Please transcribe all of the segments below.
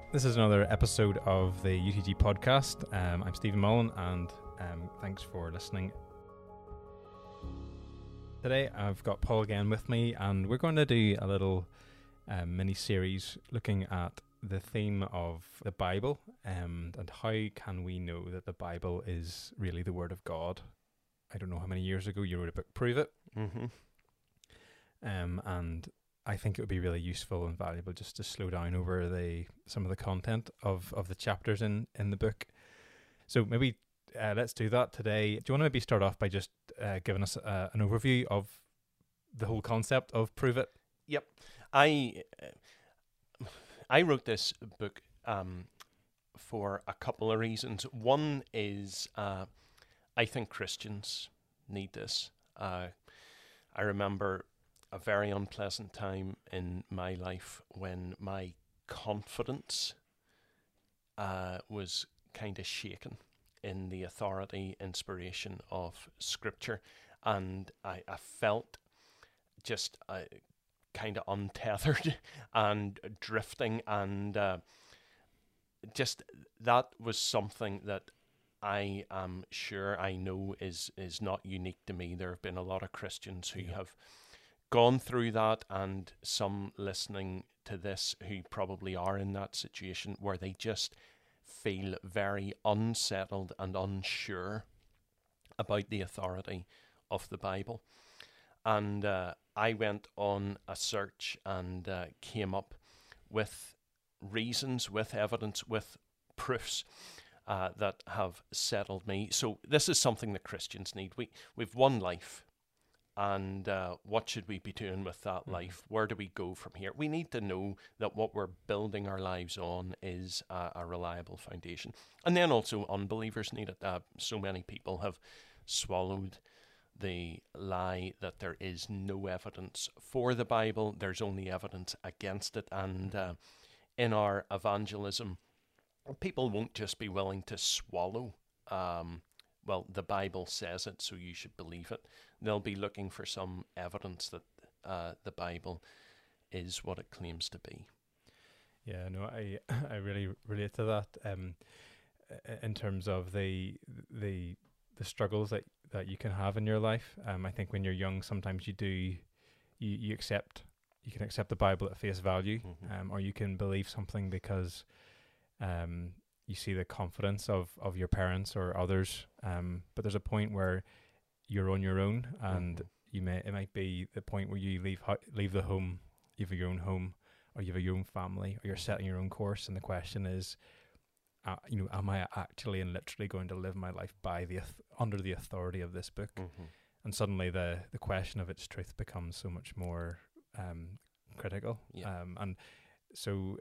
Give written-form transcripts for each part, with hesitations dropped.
This is another episode of the UTG podcast. I'm Stephen Mullen, and thanks for listening. Today I've got Paul again with me, and we're going to do a little mini-series looking at the theme of the Bible and how can we know that the Bible is really the Word of God. I don't know how many years ago you wrote a book, Prove It. Mm-hmm. And I think it would be really useful and valuable just to slow down over some of the content of the chapters in the book. So maybe let's do that today. Do you want to maybe start off by just giving us an overview of the whole concept of Prove It? Yep. I wrote this book for a couple of reasons. One is I think Christians need this. I remember a very unpleasant time in my life when my confidence was kind of shaken in the authority, inspiration of Scripture, and I felt just kind of untethered and drifting, and just that was something that I am sure I know is not unique to me. There have been a lot of Christians who have gone through that, and some listening to this who probably are in that situation where they just feel very unsettled and unsure about the authority of the Bible. And I went on a search and came up with reasons, with evidence, with proofs that have settled me. So this is something that Christians need. We've one life. And what should we be doing with that life? Where do we go from here? We need to know that what we're building our lives on is a reliable foundation. And then also unbelievers need it. So many people have swallowed the lie that there is no evidence for the Bible. There's only evidence against it. And in our evangelism, people won't just be willing to swallow well, the Bible says it, so you should believe it. They'll be looking for some evidence that the Bible is what it claims to be. Yeah, no, I really relate to that in terms of the struggles that you can have in your life. I think when you're young, sometimes you can accept the Bible at face value, or you can believe something because you see the confidence of your parents or others, but there's a point where you're on your own, and it might be the point where you leave the home, you have your own home, or you have your own family, or you're setting your own course, and the question is, am I actually and literally going to live my life by under the authority of this book? And suddenly the question of its truth becomes so much more critical. And so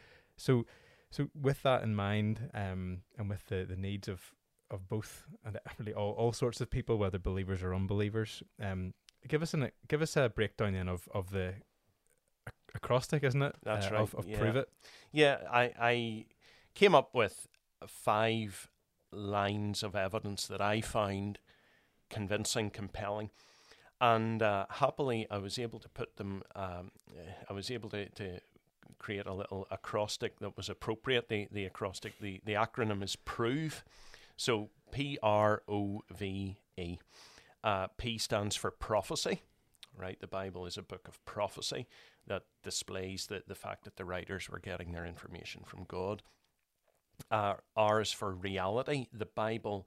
with that in mind, and with the needs of both, and really all sorts of people, whether believers or unbelievers, give us a breakdown then of the acrostic, isn't it? That's right. Of Prove It. Yeah, I came up with 5 lines of evidence that I found convincing, compelling, and happily I was able to put them. I was able to create a little acrostic that was appropriate. The acrostic, the acronym is PROVE. So PROVE. P stands for prophecy, right? The Bible is a book of prophecy that displays the fact that the writers were getting their information from God. R is for reality. The Bible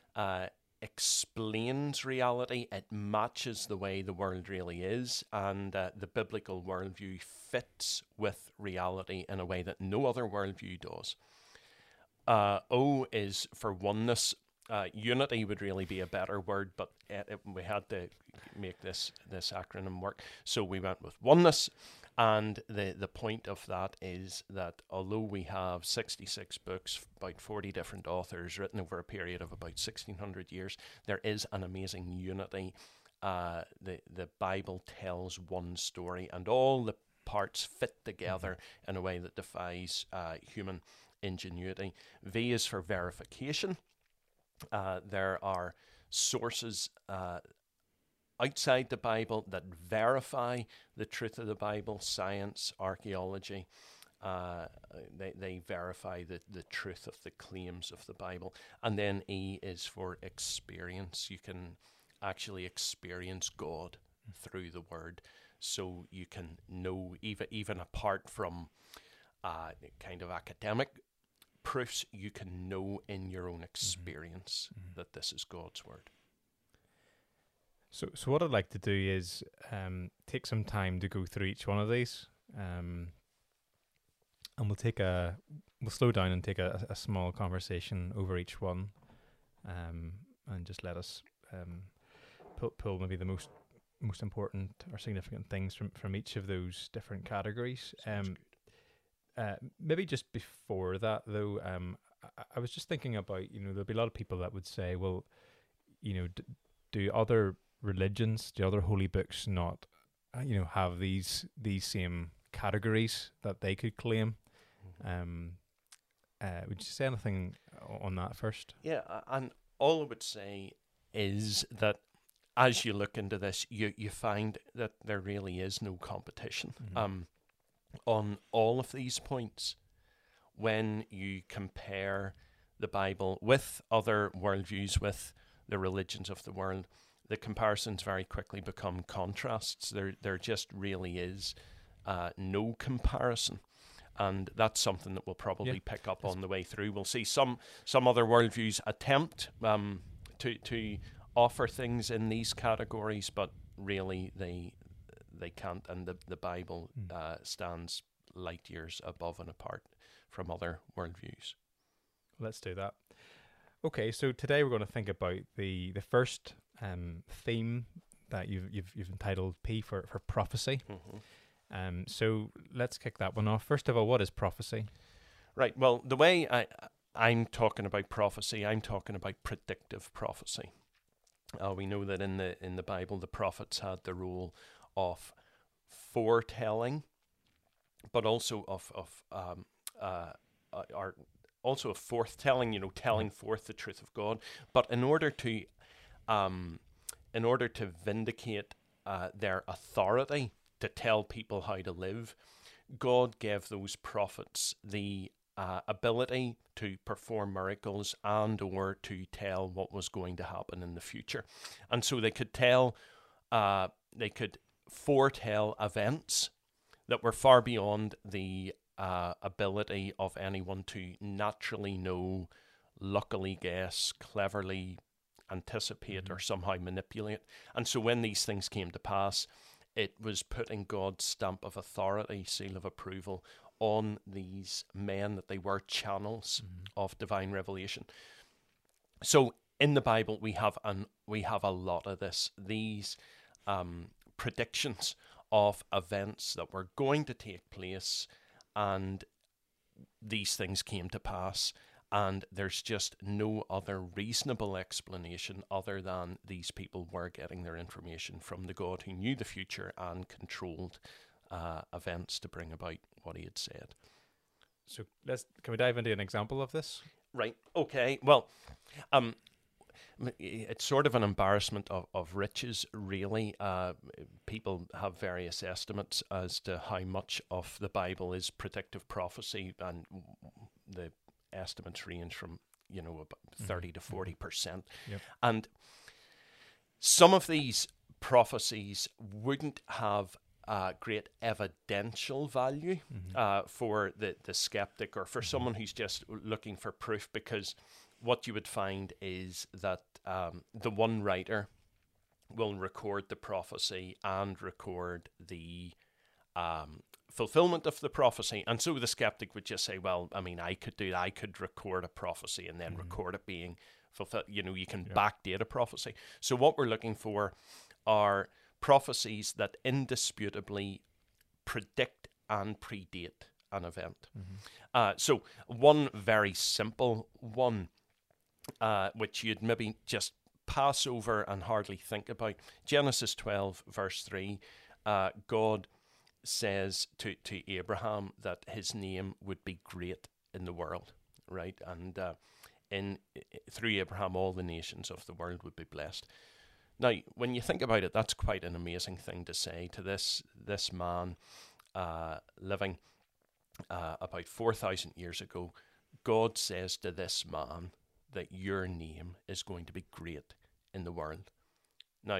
explains reality. It matches the way the world really is, and the biblical worldview fits with reality in a way that no other worldview does. O is for oneness. Unity would really be a better word, but we had to make this acronym work, so we went with oneness. And the point of that is that although we have 66 books, about 40 different authors written over a period of about 1600 years, there is an amazing unity. The Bible tells one story, and all the parts fit together in a way that defies human ingenuity. V is for verification. There are sources outside the Bible that verify the truth of the Bible: science, archaeology, They verify the truth of the claims of the Bible. And then E is for experience. You can actually experience God through the Word, so you can know, even apart from kind of academic proofs, you can know in your own experience that this is God's Word. So what I'd like to do is take some time to go through each one of these, and we'll slow down and take a small conversation over each one, and just let us pull maybe the most important or significant things from each of those different categories. Maybe just before that, though, I was just thinking about, there'll be a lot of people that would say, well, do other religions, do other holy books not, have these same categories that they could claim? Would you say anything on that first? Yeah, and all I would say is that as you look into this, you find that there really is no competition on all of these points. When you compare the Bible with other worldviews, with the religions of the world, the comparisons very quickly become contrasts. There just really is no comparison. And that's something that we'll probably pick up on the way through. We'll see some other worldviews attempt to offer things in these categories, but really they can't. And the Bible stands light years above and apart from other worldviews. Let's do that. Okay, so today we're going to think about the first theme that you've entitled P for prophecy. So let's kick that one off. First of all, what is prophecy? Right. Well, the way I'm talking about prophecy, I'm talking about predictive prophecy. We know that in the Bible, the prophets had the role of foretelling, but also of forthtelling. Telling forth the truth of God. But in order to vindicate their authority to tell people how to live, God gave those prophets the ability to perform miracles and or to tell what was going to happen in the future. And so they could foretell events that were far beyond the ability of anyone to naturally know, luckily guess, cleverly anticipate, or somehow manipulate. And so when these things came to pass, it was putting God's stamp of authority, seal of approval, on these men, that they were channels of divine revelation. So in the Bible, we have a lot of this. These predictions of events that were going to take place, and these things came to pass. And there's just no other reasonable explanation other than these people were getting their information from the God who knew the future and controlled events to bring about what he had said. So can we dive into an example of this? Right. Okay. Well, it's sort of an embarrassment of riches, really. People have various estimates as to how much of the Bible is predictive prophecy, and the estimates range from about 30 to 40%. Yep. And some of these prophecies wouldn't have great evidential value for the skeptic, or for someone who's just looking for proof, because what you would find is that the one writer will record the prophecy and record the fulfillment of the prophecy. And so the skeptic would just say, well, I mean, I could record a prophecy and then record it being fulfilled. You can backdate a prophecy. So what we're looking for are prophecies that indisputably predict and predate an event. So one very simple one, which you'd maybe just pass over and hardly think about. Genesis 12, verse 3, God says to Abraham that his name would be great in the world, right? And through Abraham, all the nations of the world would be blessed. Now, when you think about it, that's quite an amazing thing to say to this man living about 4,000 years ago, God says to this man that your name is going to be great in the world. Now,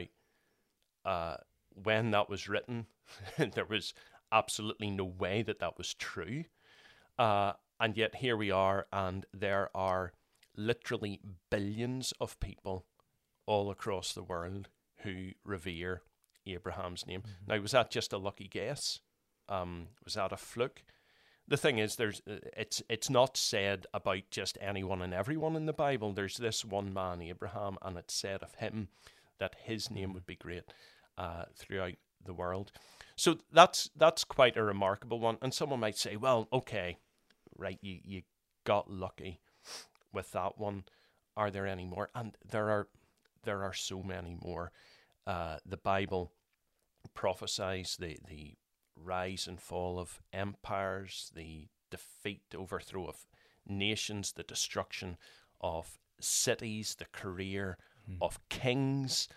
when that was written, there was absolutely no way that that was true. And yet here we are, and there are literally billions of people all across the world who revere Abraham's name. Mm-hmm. Now, was that just a lucky guess? Was that a fluke? The thing is, it's not said about just anyone and everyone in the Bible. There's this one man, Abraham, and it's said of him that his name would be great throughout the world. So that's quite a remarkable one. And someone might say, well, okay, right, you got lucky with that one. Are there any more? And there are so many more. The Bible prophesies the rise and fall of empires, the defeat, overthrow of nations, the destruction of cities, the career of kings.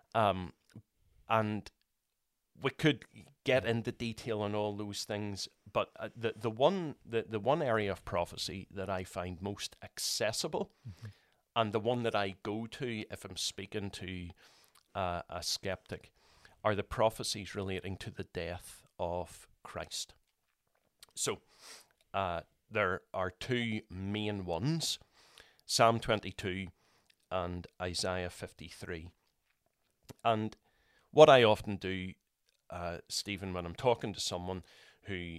And we could get into detail on all those things, but the one area of prophecy that I find most accessible, and the one that I go to if I'm speaking to a skeptic, are the prophecies relating to the death of Christ. So there are two main ones, Psalm 22 and Isaiah 53. And what I often do, Stephen, when I'm talking to someone who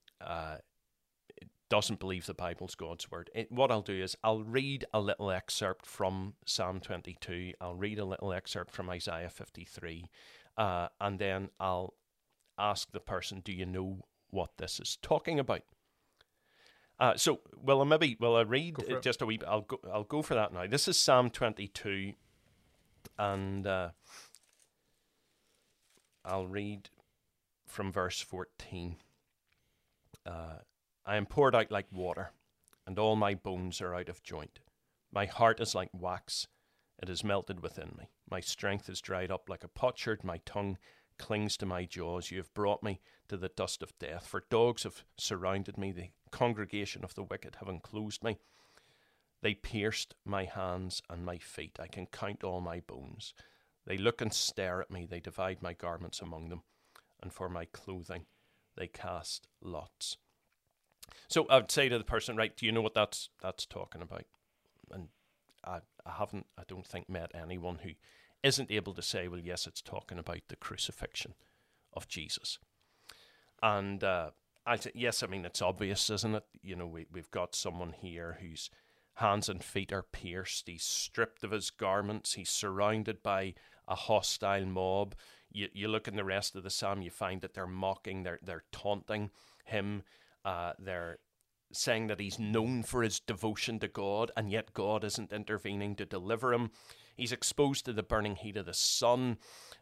doesn't believe the Bible's God's word, what I'll do is I'll read a little excerpt from Psalm 22, I'll read a little excerpt from Isaiah 53, and then I'll ask the person, do you know what this is talking about? So, will I read just a wee bit? I'll go for that now. This is Psalm 22, and I'll read from verse 14. I am poured out like water, and all my bones are out of joint. My heart is like wax, it is melted within me. My strength is dried up like a potsherd, my tongue clings to my jaws. You have brought me to the dust of death, for dogs have surrounded me, the congregation of the wicked have enclosed me. They pierced my hands and my feet. I can count all my bones. They look and stare at me. They divide my garments among them, and for my clothing they cast lots. So I would say to the person, right, do you know what that's talking about? And I don't think met anyone who isn't able to say, well, yes, it's talking about the crucifixion of Jesus. And I say, yes, I mean, it's obvious, isn't it? You know, we've got someone here whose hands and feet are pierced. He's stripped of his garments. He's surrounded by a hostile mob. You look in the rest of the psalm, you find that they're mocking, they're taunting him. They're saying that he's known for his devotion to God, and yet God isn't intervening to deliver him. He's exposed to the burning heat of the sun,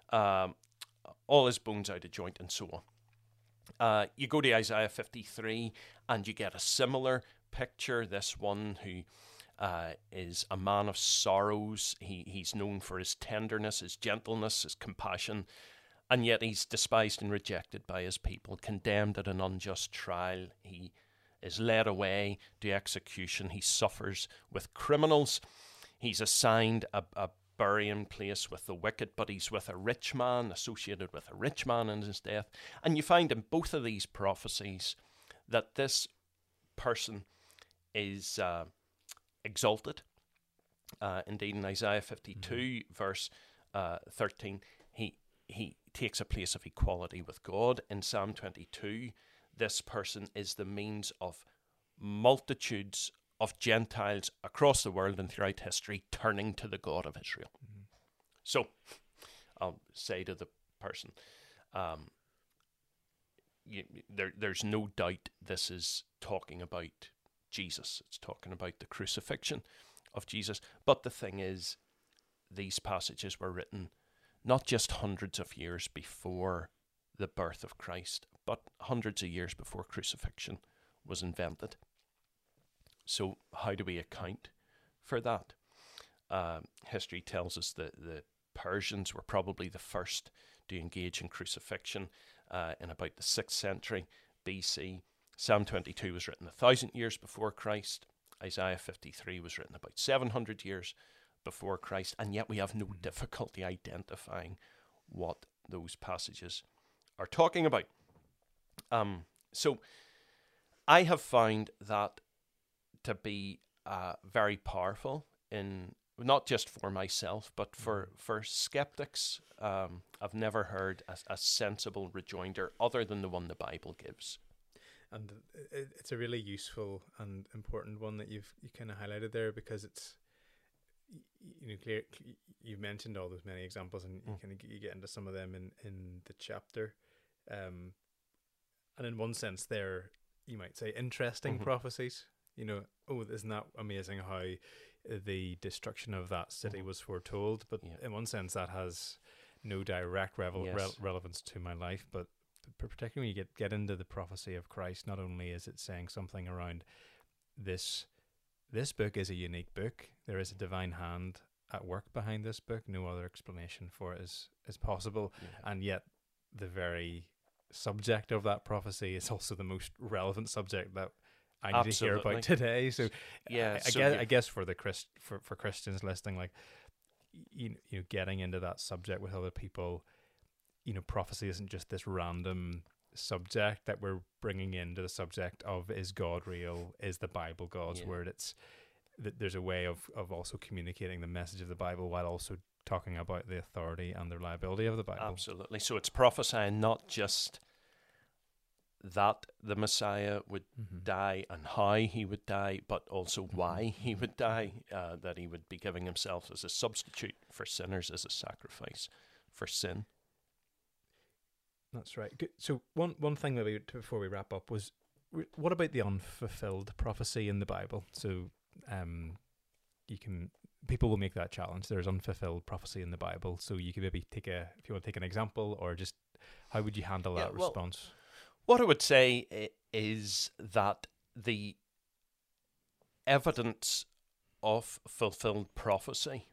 all his bones out of joint, and so on. You go to Isaiah 53, and you get a similar picture. This one who is a man of sorrows. He's known for his tenderness, his gentleness, his compassion, and yet he's despised and rejected by his people, condemned at an unjust trial. He is led away to execution. He suffers with criminals. He's assigned a burying place with the wicked, but he's with a rich man, associated with a rich man in his death. And you find in both of these prophecies that this person is exalted. Indeed, in Isaiah 52, verse 13, he takes a place of equality with God. In Psalm 22, this person is the means of multitudes of Gentiles across the world and throughout history turning to the God of Israel. Mm-hmm. So, I'll say to the person, there's no doubt this is talking about Jesus. It's talking about the crucifixion of Jesus. But the thing is, these passages were written not just hundreds of years before the birth of Christ, but hundreds of years before crucifixion was invented. So how do we account for that? History tells us that the Persians were probably the first to engage in crucifixion in about the 6th century BC. Psalm 22 was written 1,000 years before Christ. Isaiah 53 was written about 700 years before Christ, and yet we have no difficulty identifying what those passages are talking about. So I have found that to be very powerful, in not just for myself, but for skeptics. I've never heard a sensible rejoinder other than the one the Bible gives. And it's a really useful and important one that you kind of highlighted there, because it's, clear. You've mentioned all those many examples, and you get into some of them in the chapter, and in one sense they're, you might say, interesting prophecies. Isn't that amazing how the destruction of that city was foretold? But in one sense that has no direct relevance to my life, but particularly when you get into the prophecy of Christ, not only is it saying something around this book is a unique book, there is a divine hand at work behind this book, no other explanation for it is possible, and yet the very subject of that prophecy is also the most relevant subject that I need to hear about today. So I guess for the for Christians listening, like getting into that subject with other people, prophecy isn't just this random subject that we're bringing into the subject of, is God real? Is the Bible God's word? It's that there's a way of also communicating the message of the Bible while also talking about the authority and the reliability of the Bible. Absolutely. So it's prophesying not just that the Messiah would die and how he would die, but also why he would die, that he would be giving himself as a substitute for sinners, as a sacrifice for sin. That's right. Good. So one thing that before we wrap up was, what about the unfulfilled prophecy in the Bible? So people will make that challenge. There's unfulfilled prophecy in the Bible. So you can maybe if you want to take an example, or just how would you handle that response? What I would say is that the evidence of fulfilled prophecy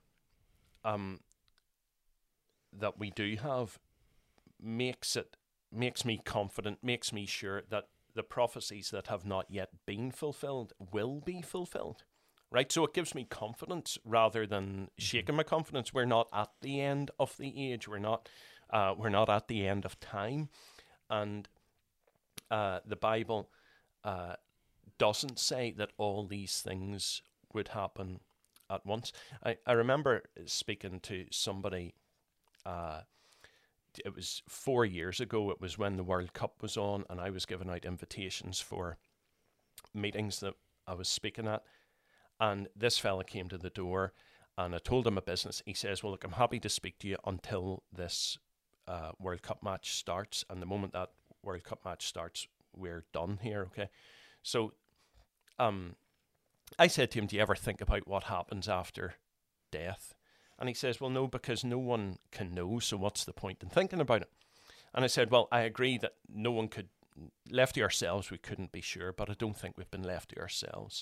that we do have makes me confident, makes me sure that the prophecies that have not yet been fulfilled will be fulfilled. Right? So it gives me confidence rather than shaking my confidence. We're not at the end of the age. We're not at the end of time. And the Bible doesn't say that all these things would happen at once. I remember speaking to somebody, it was 4 years ago, it was when the World Cup was on, and I was giving out invitations for meetings that I was speaking at, and this fella came to the door, and I told him my business. He says, well, look, I'm happy to speak to you until this World Cup match starts, and the moment that World Cup match starts, we're done here, okay? So I said to him, do you ever think about what happens after death? And he says, well, no, because no one can know, so what's the point in thinking about it? And I said, well, I agree that no one could, left to ourselves, we couldn't be sure, but I don't think we've been left to ourselves.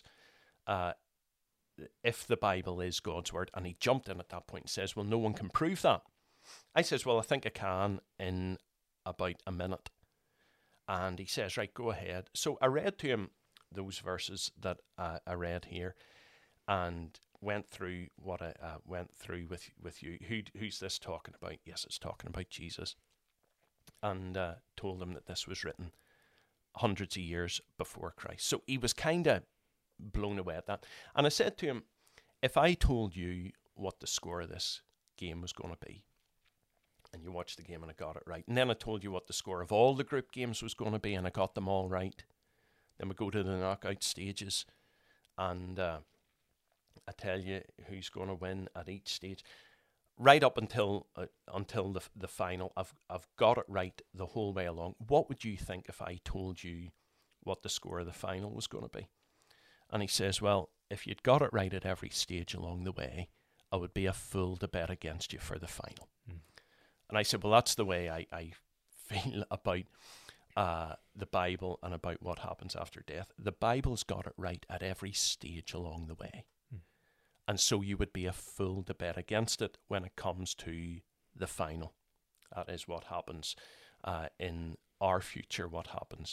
If the Bible is God's word, and he jumped in at that point and says, well, no one can prove that. I says, well, I think I can in about a minute. And he says, right, go ahead. So I read to him those verses that I read here, and went through what I went through with you. Who's this talking about? Yes, it's talking about Jesus. And told him that this was written hundreds of years before Christ. So he was kind of blown away at that. And I said to him, if I told you what the score of this game was going to be, and you watched the game and I got it right, and then I told you what the score of all the group games was going to be and I got them all right, then we go to the knockout stages, and I tell you who's going to win at each stage, right up until the final. I've got it right the whole way along. What would you think if I told you what the score of the final was going to be? And he says, well, if you'd got it right at every stage along the way, I would be a fool to bet against you for the final. And I said, well, that's the way I feel about the Bible and about what happens after death. The Bible's got it right at every stage along the way. And so you would be a fool to bet against it when it comes to the final. That is what happens in our future, what happens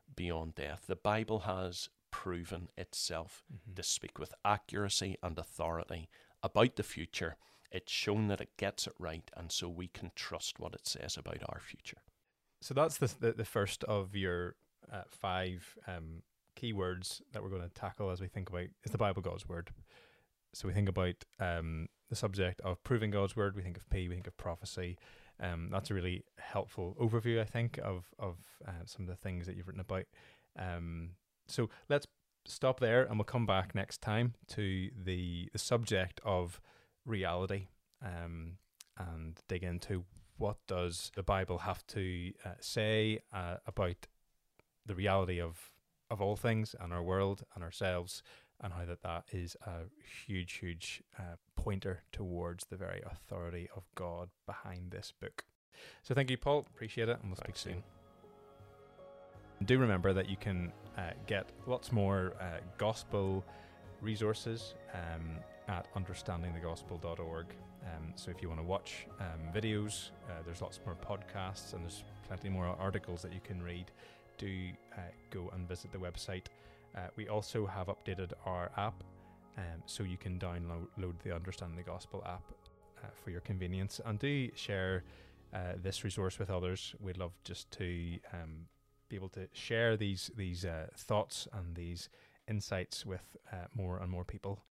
beyond death. The Bible has proven itself to speak with accuracy and authority about the future. It's shown that it gets it right, and so we can trust what it says about our future. So that's the first of your 5 key words that we're going to tackle as we think about, is the Bible God's Word? So we think about the subject of proving God's Word, we think of P, we think of prophecy. That's a really helpful overview, I think, of some of the things that you've written about. So let's stop there, and we'll come back next time to the subject of reality, and dig into what does the Bible have to say about the reality of all things and our world and ourselves, and how that is a huge pointer towards the very authority of God behind this book. So thank you, Paul. Appreciate it, and we'll speak soon. Do remember that you can get lots more gospel resources at understandingthegospel.org. So if you want to watch videos, there's lots more podcasts, and there's plenty more articles that you can read. Do go and visit the website. We also have updated our app, so you can download the Understanding the Gospel app for your convenience, and do share this resource with others. We'd love just to be able to share these thoughts and these insights with more and more people.